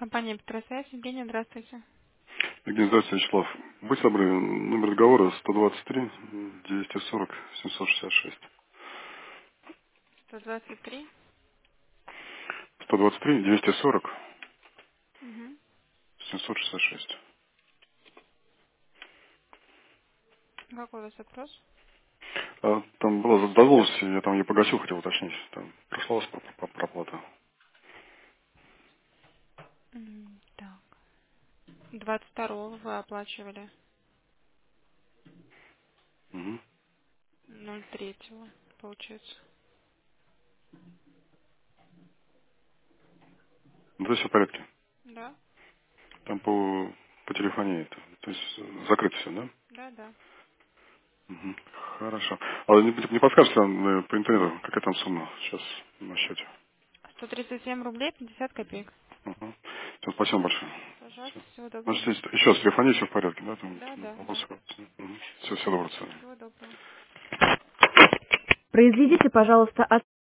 Компания Петросвязь. Евгения, здравствуйте. Евгений, здравствуйте, Вячеслав. Будьте добры, номер договора 123 240 766. 123. 123 240 Угу. 766. Какой у вас вопрос? Там была задолженность, я там ее погасил, хотел уточнить. Там прошла у вас проплата. Так. 22-го вы оплачивали. Угу. 03-го, получается. Да, все в порядке. Да? Там по телефонии это. То есть закрыто все, да? Да, да. Угу. Хорошо. А не подскажете по интернету, какая там сумма сейчас на счете? 137 рублей 50 копеек. Угу. Всё, спасибо большое. Пожалуйста, всего Значит, доброго. еще раз, телефония все в порядке, да? Там Да, да, да. вопросы. Все, всего доброго. До свидания. Всего доброго. Произведите, пожалуйста,